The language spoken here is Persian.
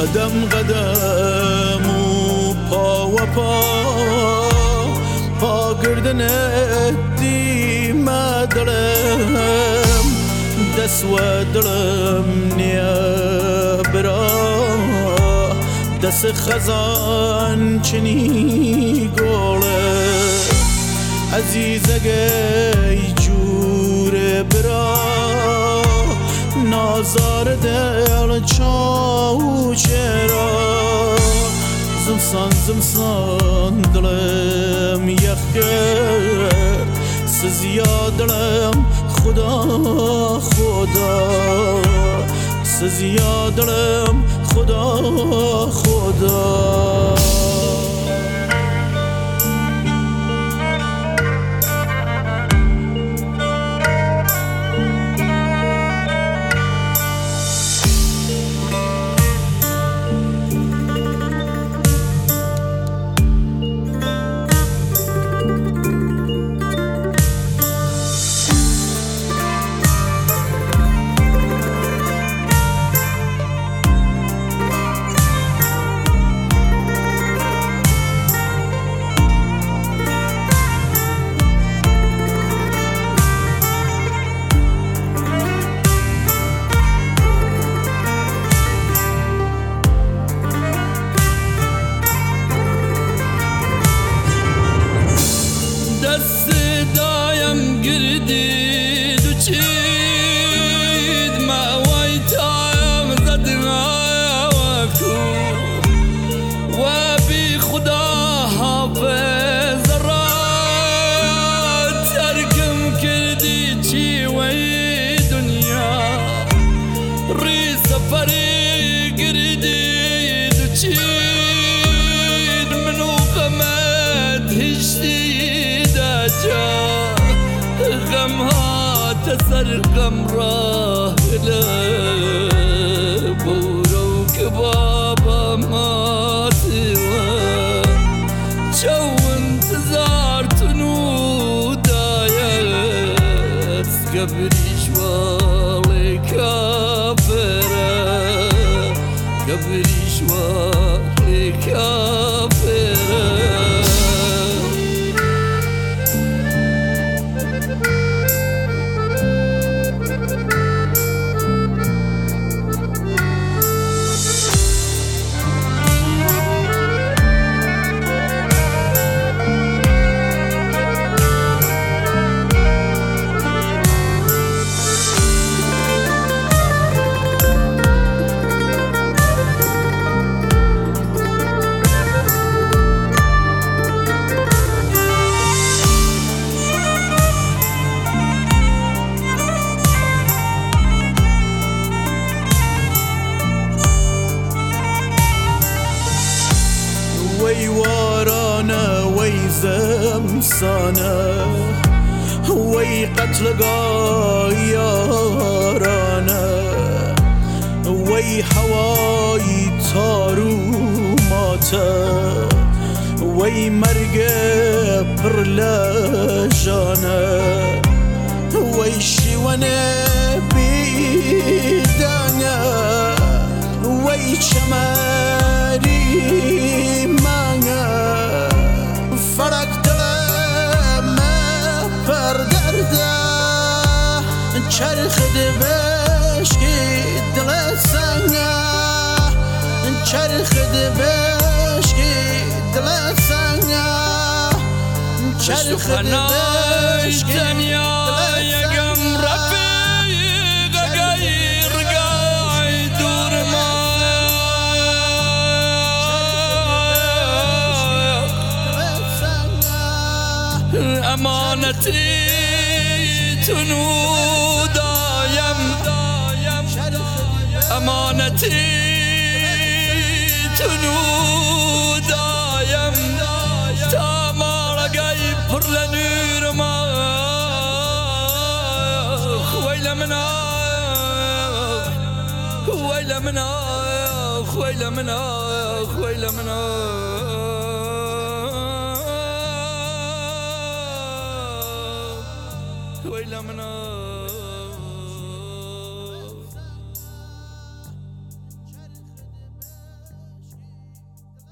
قدم قدم و پا گردن دیم دلم دست و دلم نیا برا دست خزان چنی گوله عزیزگی جور برا نازار دل چاو چرا زمسان دلم یخه سزیا دلم خدا سزیا دلم خدا تسرقم راه لبورو كبابا ما توا شو انتظار تنو دايت قبري شوالي كافرة قبري شوالي كافرة وی وارانه وی زمسانه وی قتلگاه یارانه وی هوای تارو ماته وی مرگ پر لجانه وی شیوانه بیدانه وی چمری فرق دلم پر درده چرخ دبشکی دل سنگه چرخ دبشکی دل سنگه چرخ دبشکی یگم رفیق غیر گای دور ما امانتی تنو دایم امانتی تنو دایم تا مارگای پر لنور ما خویل منا خویل منا خویل منا خویل منا ويلا منا